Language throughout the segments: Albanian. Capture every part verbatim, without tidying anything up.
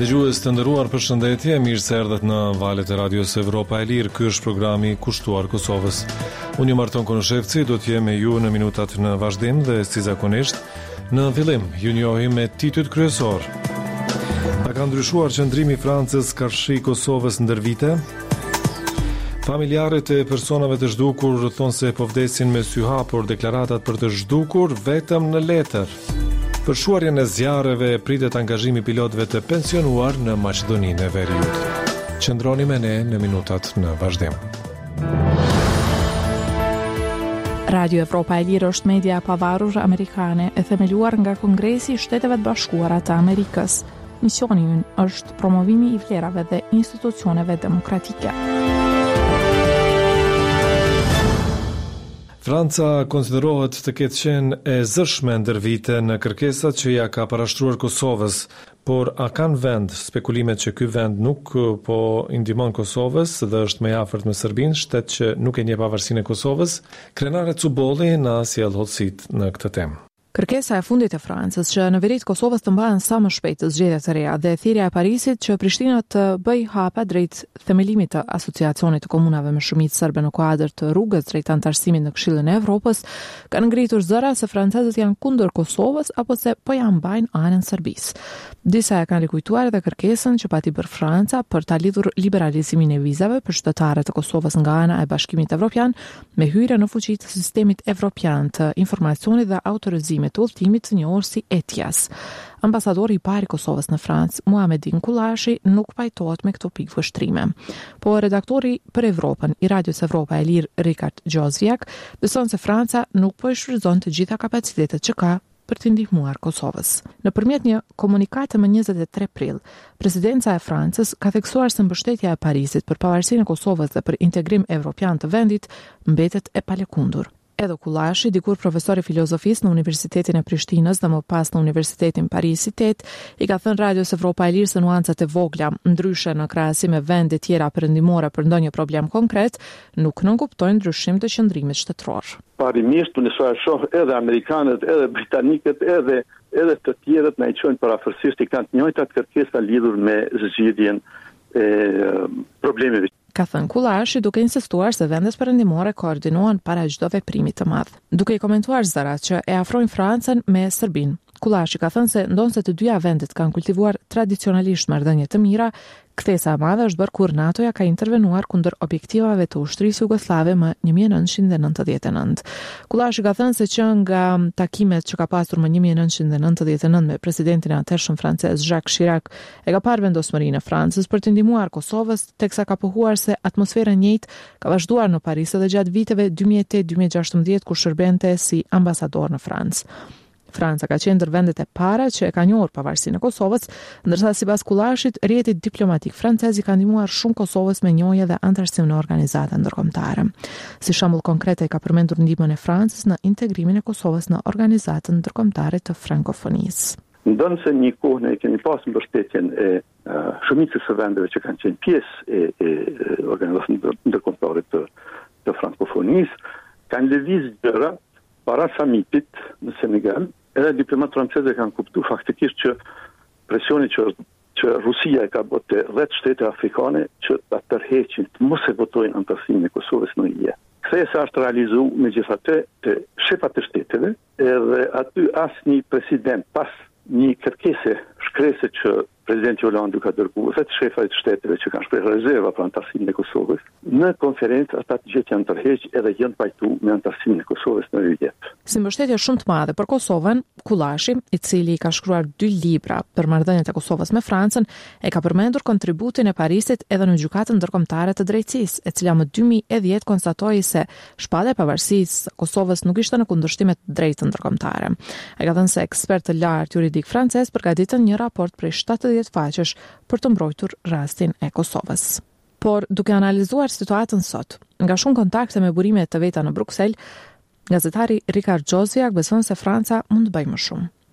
Dëgjues të nderuar, përshëndetje, mirë se erdhët në valët e radios Evropa e Lirë. Ky është programi kushtuar Kosovës. Unë jam Arton Konoshevci, do të jem me ju në minutat në vazhdim dhe si zakonisht, në fillim ju njohim me titujt kryesor. A ka ndryshuar qëndrimi i Francës karshi Kosovës ndër vite? Familjarët e personave të zhdukur thonë se po vdesin me sy hapur, deklaratat për të zhdukur vetëm në letër. Për shuarjen e zjarreve pritet angazhimi i pilotëve të pensionuar në Maqedoninë e Veriut. Qëndroni me ne në minutat në vazhdim. Radio Evropa e Lirë është media e pavarur amerikane e themeluar nga Kongresi i Shteteve të Bashkuara të Amerikës. Misioni i ynë është promovimi i vlerave dhe institucioneve demokratike. Franca konsiderohet të ketë qenë e zëshme ndër vite në kërkesat që ja ka parashtruar Kosovës, por a kanë vend spekulimet që ky vend nuk po i ndihmon Kosovës dhe është më i afërt me Serbinë, shtet që nuk e njeh pavarësinë e Kosovës? Krenare Cubolli na sjell hollësitë në këtë temë. Kërkesa e fundit e Francës që në veri të Kosovës të mbahen sa më shpejt të zgjedhje të reja dhe thirrja e Parisit që Prishtina të bëj hapa drejt themelimit të asociacionit të komunave me shumicë serbe në kuadër të rrugës drejt antarësimit në Këshillin e Evropës kanë ngritur zëra se francezët janë kundër Kosovës apo se po ja mbajnë anën Serbisë. Disa e kanë rikujtuar edhe kërkesën që pati bërë Franca për ta lidhur liberalizimin e vizave për qytetarët e Kosovës nga ana e Bashkimit Evropian me hyrje në fuqi të sistemit evropian të informacionit dhe autorizimit të udhëtimit të njohur si E T I A S. Ambasadori i parë i Kosovës në Francë, Muhamedin Kullashi, nuk pajtohet me këto pikë vështrime. Po redaktori për Evropën i Radios Evropa e Lirë, Rikard Gjozviak, beson se Franca nuk po i shfrytëzon të gjitha kapacitetet që ka për të ndihmuar Kosovës. Nëpërmjet një komunikati më njëzet e tre prill, presidenca e Francës ka theksuar se mbështetja e Parisit për pavarësinë e Kosovës dhe për integrim evropian të vendit mbetet e palëkundur. Edhe Kullashi, dikur profesor i filozofisë në Universitetin e Prishtinës dhe më pas në Universitetin Parisitet, i ka thënë Radios Evropa e Lirë se nuancat e vogla, ndryshe në krahasim me vende tjera perëndimore për ndonjë problem konkret, nuk nënkuptojnë ndryshim të qëndrimit shtetëror. Parimisht unë sa shoh edhe amerikanët, edhe britanikët, edhe edhe të tjerët na i çojnë parafërsisht i kanë të njëjtat kërkesa lidhur me zgjidhjen e problemeve. Ka thënë Kullashi, duke insistuar se vendet perëndimore koordinohen para çdo veprimi të madh. Duke i komentuar zërat që e afrojnë Francën me Serbinë, Kullashi ka thënë se ndonse të dyja vendet kanë kultivuar tradicionalisht marrëdhënie të mira, kthesa e madhe është bërë kur NATO-ja ka intervenuar kundër objektivave të ushtrisë jugoslave më një mijë e nëntëqind e nëntëdhjetë e nëntë. Kullashi ka thënë se që nga takimet që ka pasur më një mijë e nëntëqind e nëntëdhjetë e nëntë me presidentin e atëhershëm francez Jacques Chirac, e ka parë vendosmërinë e Francës për të ndihmuar Kosovës, teksa ka pohuar se atmosfera e njëjtë ka vazhduar në Paris edhe gjatë viteve dy mijë e tetë dy mijë e gjashtëmbëdhjetë kur shërbente si ambasador në Francë. Franca ka qenë ndër vendet e para që e ka njohur pavarësinë e Kosovës, ndërsa sipas Kullashit, rrjeti diplomatik francez i ka ndihmuar shumë Kosovës me njohje dhe antarësim në organizata ndërkombëtare. Si shembull konkret ai ka përmendur ndihmën e Francës në integrimin e Kosovës në organizatën ndërkombëtare të frankofonisë. Ndonë se një kohë ne kemi pasur mbështetjen e uh, shumicës së vendeve që kanë qenë pjesë e, e, e organizatës ndërkombëtare të, të frankofonisë, kanë lëviz gjëra para samitit në Senegal. Edhe diplomatë francezë kanë kuptuar faktikisht që presioni që, që Rusia e ka bërë te rreth shtete afrikane që ta tërheqin, të mos e votojnë antarësimin e Kosovës në E U. Kthesa është realizuar megjithatë te shepat të shteteve, edhe aty asnjë president pas një kërkese shkrese që presidenti Hollande ka dërguar vetë shefat të shteteve që kanë shprehur rezerva për antarësimin e Kosovës, në konferencë ata të gjithë janë tërheqë edhe janë pajtuar me antarësimin e Kosovës në E U. Si mbështetje shumë të madhe për Kosovën, Kullashi, i cili ka shkruar dy libra për marrëdhëniet e Kosovës me Francën, e ka përmendur kontributin e Parisit edhe në gjykatën ndërkombëtare të drejtësisë, e cila më dy mijë e dhjetë konstatoi se shpallja e pavarësisë së Kosovës nuk ishte në kundërshtim me të drejtën ndërkombëtare. Ai ka thënë se ekspert të lartë juridik francez përgatitën një raport prej shtatëdhjetë faqesh për të mbrojtur rastin e Kosovës. Por duke analizuar situatën sot, nga shumë kontakte me burime të veta në Bruksel, gazetari Rikard Gjozviak beson se Franca mund të bëjë më shumë.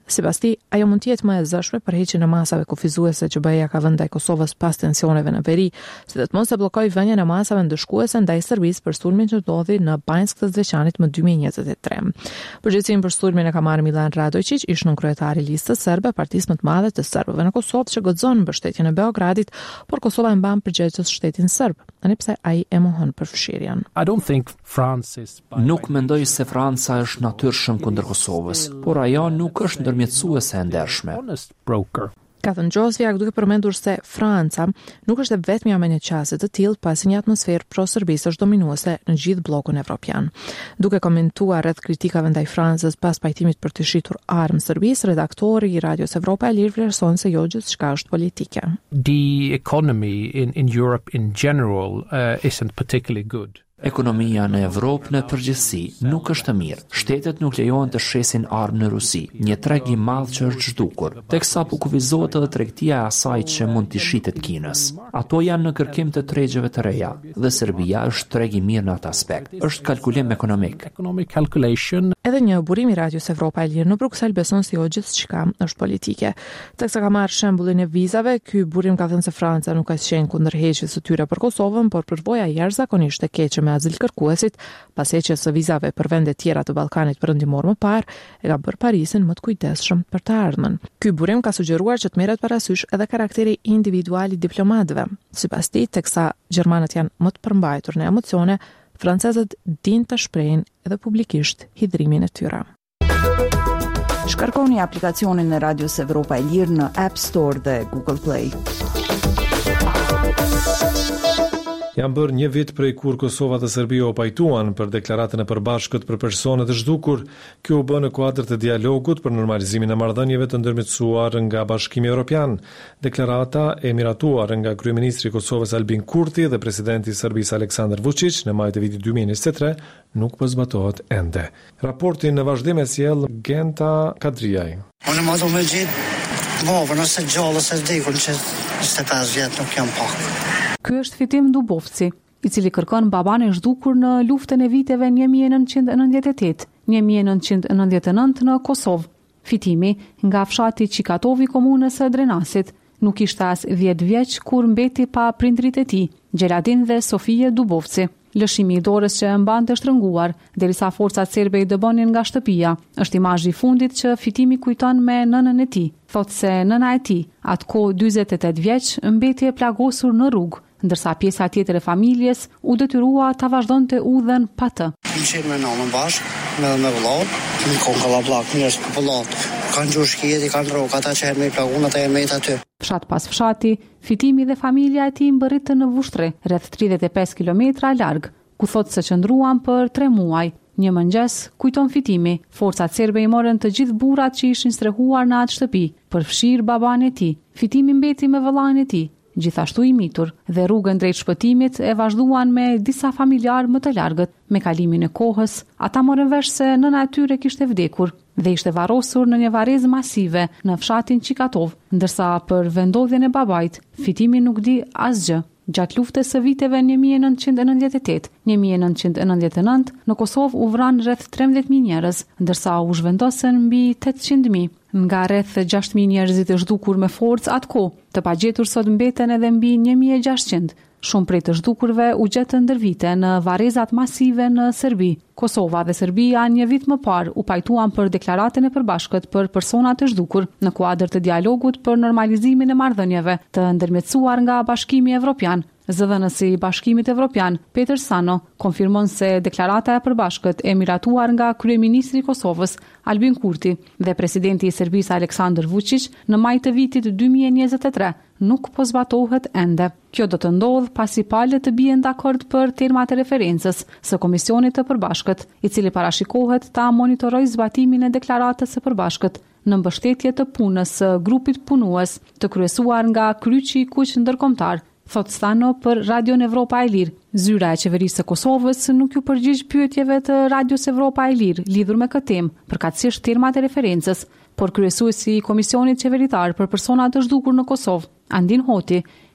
Sipas tij, ajo mund të jetë më e zëshme për heqjen e masave kufizuese që B E A ka vënë ndaj Kosovës pas tensioneve në veri, si dhe të mos e bllokojë vënien e masave ndëshkuese ndaj Serbisë për sulmin që ndodhi në Banjsk të Zveçanit më dy mijë e njëzet e tre. Përgjegjësinë për sulmin e ka marrë Milan Radojčić, ish nën kryetari i listës serbe, partisë më të madhe të serbëve në Kosovë që guxon mbështetjen e Beogradit, por Kosova e mban përgjegjës shtetin serb, tani pse ai e mohon përfshirjen. I don't think France is Nuk mendoj se Franca është natyrshëm kundër Kosovës, por ajo nuk është ndërmjetësuese e ndershme. honest broker. Ka thënë Gjosvjak duke përmendur se Franca nuk është e vetmja me një qasje të tillë pasi një atmosferë pro-serbisë është dominuese në gjithë bllokun evropian. Duke komentuar rreth kritikave ndaj Francës pas pajtimit për të shitur armë Serbisë, redaktori i Radios Evropa e Lirë vlerëson se jo gjithçka është politike. The economy in, in Europe in general uh, isn't particularly good. Ekonomia në Evropë në përgjithësi nuk është e mirë. Shtetet nuk lejohen të shesin armë në Rusi, një treg i madh që është zhdukur, teksa po kufizohet edhe tregtia e asaj që mund t'i shitet Kinës. Ato janë në kërkim të tregjeve të reja dhe Serbia është treg i mirë në atë aspekt. Është kalkulim ekonomik. Economic calculation. Edhe një burim i Radios Evropa e Lirë në Bruksel beson se jo gjithçka është politike. Teksa ka marrë shembullin e vizave, ky burim ka thënë se Franca nuk ka qenë kundër heqjes së tyre për Kosovën, por përvoja jashtëzakonisht e keqe me azil kërkuesit, pas heqjes së vizave për vende tjera të Ballkanit perëndimor më parë, e ka bërë Parisin më të kujdesshëm për të ardhmen. Ky burim ka sugjeruar që të merret parasysh edhe karakteri individual i diplomatëve. Sipas tij, teksa gjermanët janë më të përmbajtur në emocione, francezët dinë të shprehin edhe publikisht hidhrimin e tyre. Shkarkoni aplikacionin e Radios Evropa e Lirë në App Store dhe Google Play. Janë bërë një vit prej kur Kosova dhe Serbia u pajtuan për deklaratën e përbashkët për personat e zhdukur. Kjo u bë në kuadër të dialogut për normalizimin e marrëdhënieve të ndërmjetësuar nga Bashkimi Evropian. Deklarata e miratuar nga kryeministri i Kosovës Albin Kurti dhe presidenti i Serbisë Aleksandar Vučić në maj të vitit dy mijë e njëzet e tre nuk po zbatohet ende. Raportin në vazhdim e sjell Genta Kadriaj. Unë më do me gjithë bovën ose gjallë ose vdekur që njëzet e pesë vjet nuk jam pak. Ky është Fitim Dubovci, i cili kërkon baban e zhdukur në luftën e viteve një mijë e nëntëqind e nëntëdhjetë e tetë - një mijë e nëntëqind e nëntëdhjetë e nëntë në Kosovë. Fitimi nga fshati Çikatovi komunës së Drenasit nuk ishte as dhjetë vjeç kur mbeti pa prindrit e tij, Gjeladin dhe Sofije Dubovci. Lëshimi i dorës që e mbante shtrënguar, derisa forcat serbe i dëbonin nga shtëpia, është imazhi i fundit që Fitimi kujton me nënën e tij. Thotë se nëna e tij, atkohë dyzet e tetë vjeç, mbeti e plagosur në rrugë, ndërsa pjesa tjetër e familjes u detyrua ta vazhdonte udhën pa të. Më qenë me nënën bashkë, me me vëllaut, më kon kallabllak, njerëz të vëllaut. Kanë gjuhë shkjeti, kanë rrugë, ata që herë me plagunat e me aty. Fshat pas fshati, Fitimi dhe familja e tij mbërritën në Vushtre, rreth tridhjetë e pesë kilometra larg, ku thotë se qëndruan për tre muaj. Një mëngjes, kujton Fitimi, forcat serbe i morën të gjithë burrat që ishin strehuar në atë shtëpi, përfshir baban e tij. Fitimi mbeti me vëllain e tij, gjithashtu i mitur, dhe rrugën drejt shpëtimit e vazhduan me disa familjarë më të largët. Me kalimin e kohës, ata morën vesh se nëna e tyre kishte vdekur dhe ishte varrosur në një varrezë masive në fshatin Çikatov, ndërsa për vendodhjen e babait, Fitimi nuk di asgjë. Gjatë luftës së viteve një mijë e nëntëqind e nëntëdhjetë e tetë - një mijë e nëntëqind e nëntëdhjetë e nëntë, në Kosovë u vran rreth trembëdhjetë mijë njerëz, ndërsa u zhvendosën mbi tetëqind mijë. Nga rreth gjashtë mijë njerëzit e zhdukur me forcë atkohë, të pagjetur sot mbeten edhe mbi një mijë e gjashtëqind. Shumë prej të zhdukurve u gjetën ndër vite në varrezat masive në Serbi. Kosova dhe Serbia një vit më parë u pajtuan për deklaratën e përbashkët për personat e zhdukur në kuadër të dialogut për normalizimin e marrëdhënieve të ndërmjetësuar nga Bashkimi Evropian. Zëdhënësi i Bashkimit Evropian, Peter Sano, konfirmon se deklarata e përbashkët e miratuar nga kryeministri i Kosovës, Albin Kurti, dhe presidenti i Serbisë Aleksandar Vučić në maj të vitit dy mijë e njëzet e tre nuk po zbatohet ende. Kjo do të ndodh pasi palët të bien dakord për termat e referencës së Komisionit të Përbashkët, i cili parashikohet ta monitorojë zbatimin e deklaratës së përbashkët në mbështetje të punës së grupit punues të kryesuar nga Kryqi i Kuq ndërkombëtar, thot Stano për Radion Evropa e Lirë. Zyra e qeverisë së Kosovës nuk ju përgjigj pyetjeve të Radios Evropa e Lirë lidhur me këtë temë, përkatësisht termat e referencës, por kryesuesi i Komisionit Qeveritar për Persona të Zhdukur në Kosovë, Andin Hoti,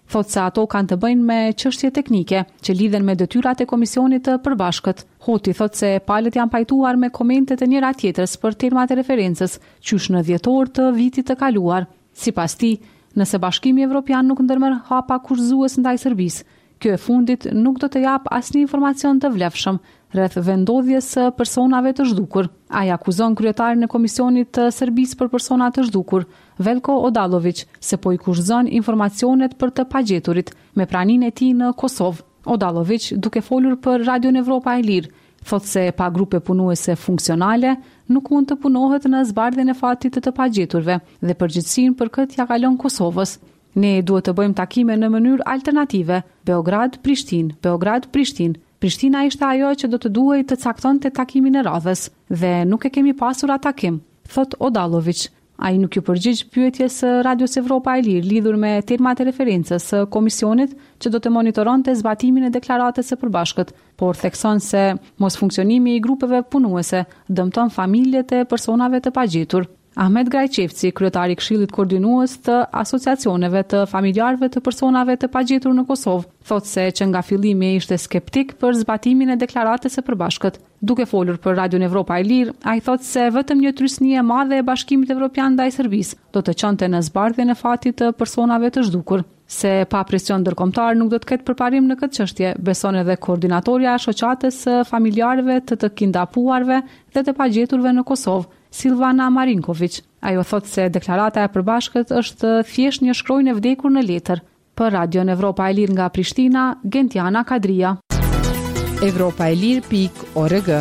Thotë se ato kanë të bëjnë me çështje teknike që lidhen me detyrat e komisionit të përbashkët. Hoti thotë se palët janë pajtuar me komentet e njëra tjetrës për termat e referencës, qysh në dhjetor të vitit të kaluar. Sipas tij, nëse Bashkimi Evropian nuk ndërmerr hapa kushëzues ndaj Serbisë, kjo e fundit nuk do të jap asnjë informacion të vlefshëm rreth vendodhjes së personave të zhdukur. Ai akuzon kryetarin e Komisionit të Serbisë për persona të zhdukur, Veljko Odalović, se po i kushëzon informacionet për të pagjeturit me praninë e tij në Kosovë. Odalović, duke folur për Radion Evropa e Lirë, thotë se pa grupe punuese funksionale nuk mund të punohet në zbardhjen e fatit të të pagjeturve dhe përgjegjësinë për këtë ja kalon Kosovës. Ne duhet të bëjmë takime në mënyrë alternative, Beograd-Prishtinë, Beograd-Prishtinë. Prishtina ishte ajo që do të duhej të caktonte takimin e radhës dhe nuk e kemi pasur atë takim, thot Odalović. Ai nuk ju përgjigj pyetjes së Radios Evropa e Lirë lidhur me termat e referencës së komisionit që do të monitoronte zbatimin e deklaratës së përbashkët, por thekson se mos funksionimi i grupeve punuese dëmton familjet e personave të pagjetur. Ahmet Grajçevci, kryetari i Këshillit Koordinues të asociacioneve të familjarëve të personave të pagjetur në Kosovë, thotë se që nga fillimi ishte skeptik për zbatimin e deklaratës së përbashkët. Duke folur për Radion Evropa e Lirë, ai thotë se vetëm një trysni e madhe e Bashkimit Evropian ndaj Serbisë do të çonte në zbardhjen e fatit të personave të zhdukur. Se pa presion ndërkombëtar nuk do të ketë përparim në këtë çështje, beson edhe koordinatorja e shoqatës së familjarëve të të kidnapuarve dhe të pagjeturve në Kosovë, Silvana Marinković. Ajo thotë se deklarata e përbashkët është thjesht një shkronjë e vdekur në letër. Për Radion Evropa e Lirë nga Prishtina, Gentiana Kadria. Evropa e Lirë pikë org.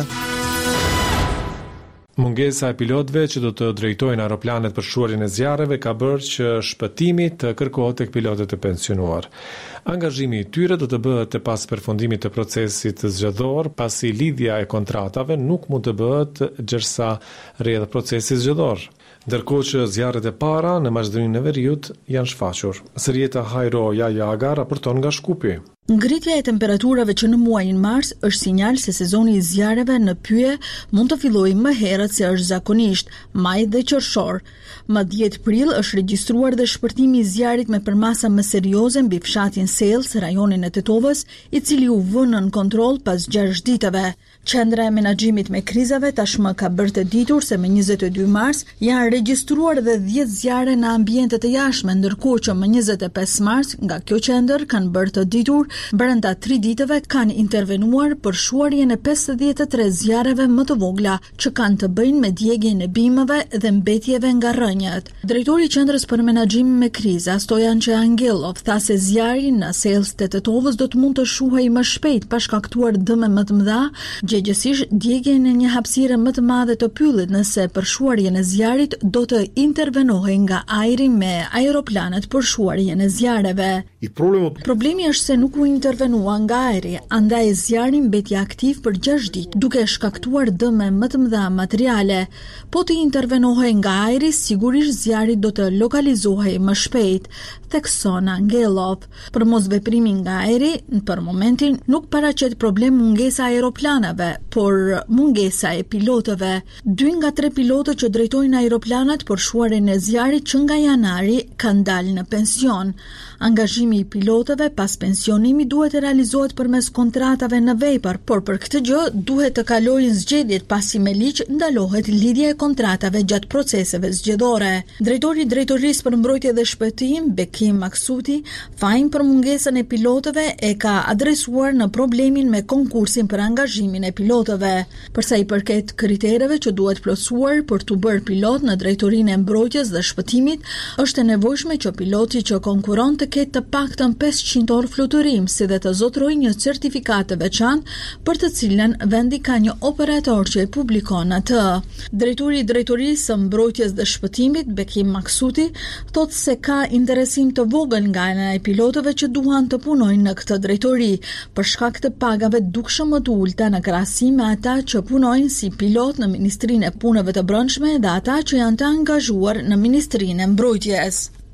Mungesa e pilotëve që do të drejtojnë aeroplanet për shuarjen e zjarreve ka bërë që shpëtimi të kërkohet tek pilotët e pensionuar. Angazhimi i tyre do të bëhet pas përfundimit të procesit zgjedhor, pasi lidhja e kontratave nuk mund të bëhet gjersa rreth procesit zgjedhor. Ndërkohë që zjarret e para në Maqedoninë e Veriut janë shfaqur. Sërieta Hajro Jajaga raporton nga Shkupi. Ngritja e temperaturave që në muajin mars është sinjal se sezoni i zjarreve në Pyje mund të fillojë më herët se është zakonisht, maj dhe qershor. Më dhjetë prill është regjistruar dhe shpërtimi i zjarrit me përmasa më serioze mbi fshatin Selës, rajonin e Tetovës, i cili u vë nën kontroll pas gjashtë ditëve. Qendra e menaxhimit me krizave tashmë ka bërë të ditur se me njëzet e dy mars janë regjistruar dhe dhjetë zjarre në ambiente të jashtme, ndërkohë që më njëzet e pesë mars nga kjo qendër kanë bërë të ditur brenda tri ditëve kanë intervenuar për shuarjen e pesëdhjetë e tre zjarreve më të vogla që kanë të bëjnë me djegjen e bimëve dhe mbetjeve nga rrënjët. Drejtori i Qendrës për Menaxhim me Kriza, Stojan Angelov, tha se zjarri në Selës të Tetovës do të mund të shuhej më shpejt pa shkaktuar dëme më të mëdha, gjegjesisht djegjen e një hapësire më të madhe të pyllit nëse për shuarjen e zjarrit do të intervenohej nga ajri me aeroplanet për shuarjen e zjarreve. Problemi është se nuk u intervenua nga ajri, andaj zjarri mbeti aktiv për gjashtë ditë, duke shkaktuar dëme më të mëdha materiale. Po të intervenohej nga ajri, sigurisht zjarri do të lokalizohej më shpejt, thekson Angelov. Për mos veprimin nga ajri, për momentin nuk paraqet problem mungesa e aeroplanave, por mungesa e pilotëve. Dy nga tre pilotët që drejtojnë aeroplanat për shuarjen e zjarrit që nga janari kanë dalë në pension. Angazhimi i pilotëve pas pensionimi duhet të realizohet përmes kontratave në vepër, por për këtë gjë duhet të kalojnë zgjedhjet pasi me ligj ndalohet lidhja e kontratave gjatë proceseve zgjedhore. Drejtori i Drejtorisë për Mbrojtje dhe Shpëtim, Bekim Maksuti, fajin për mungesën e pilotëve e ka adresuar në problemin me konkursin për angazhimin e pilotëve. Përsa i përket kritereve që duhet plotësuar për të bërë pilot në Drejtorinë e Mbrojtjes dhe Shpëtimit, është e nevojshme që piloti që konkuron të ketë të paktën pesëqind orë fluturim, si dhe të zotrojë një certifikat të veçantë për të cilën vendi ka një operator që e publikon atë. Drejtori i Drejtorisë së Mbrojtjes dhe Shpëtimit, Bekim Maksuti, thotë se ka interesim të vogël nga ana e pilotëve që duan të punojnë në këtë drejtori, për shkak të pagave dukshëm më të ulta në krahasim me ata që punojnë si pilot në Ministrinë e Punëve të Brendshme dhe ata që janë të angazhuar në Ministrinë e Mbrojtjes.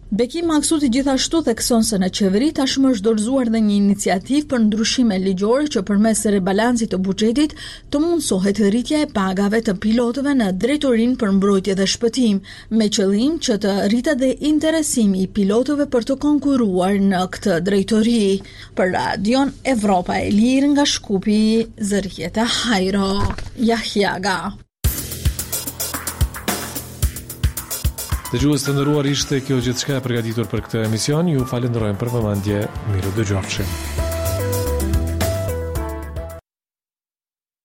Beki Maksuti gjithashtu thekson se në qeveri tashmë është dorëzuar dhe një iniciativë për ndryshime ligjore që përmes rebalancit të buxhetit të mundsohet rritja e pagave të pilotëve në drejtorinë për mbrojtje dhe shpëtim, me qëllim që të rritet dhe interesimi i pilotëve për të konkuruar në këtë drejtori. Për Radion Evropa e Lirë nga Shkupi, Zërjeta Hajro, Jahjaga. Dëgjues të nderuar, ishte kjo gjithçka e përgatitur për këtë emision. Ju falenderojmë për vëmendje. Mirë dëgjofshim.